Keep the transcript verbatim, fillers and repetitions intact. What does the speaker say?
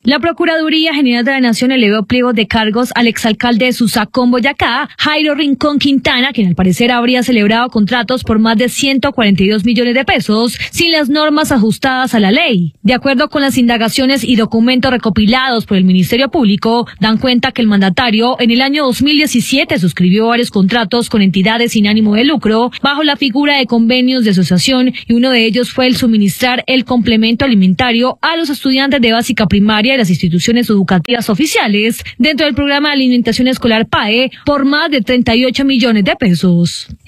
La Procuraduría General de la Nación elevó pliegos de cargos al exalcalde de Susacón, Boyacá, Jairo Rincón Quintana, quien al parecer habría celebrado contratos por más de ciento cuarenta y dos millones de pesos sin las normas ajustadas a la ley. De acuerdo con las indagaciones y documentos recopilados por el Ministerio Público, dan cuenta que el mandatario en el año dos mil diecisiete suscribió varios contratos con entidades sin ánimo de lucro bajo la figura de convenios de asociación, y uno de ellos fue el suministrar el complemento alimentario a los estudiantes de básica primaria de las instituciones educativas oficiales dentro del programa de alimentación escolar P A E por más de treinta y ocho millones de pesos.